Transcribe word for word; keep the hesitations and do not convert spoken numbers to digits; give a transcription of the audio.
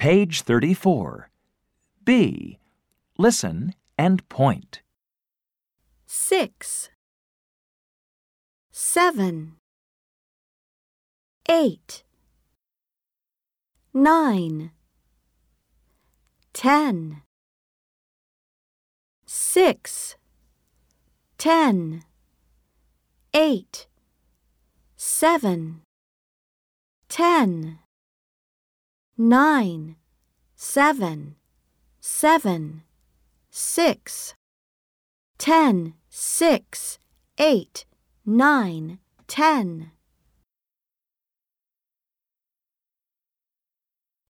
Page thirty-four. B. Listen and point. Six, seven, eight, nine, ten. Six, ten, eight, seven, ten, nine, seven, seven, six, ten, six, eight, nine, ten.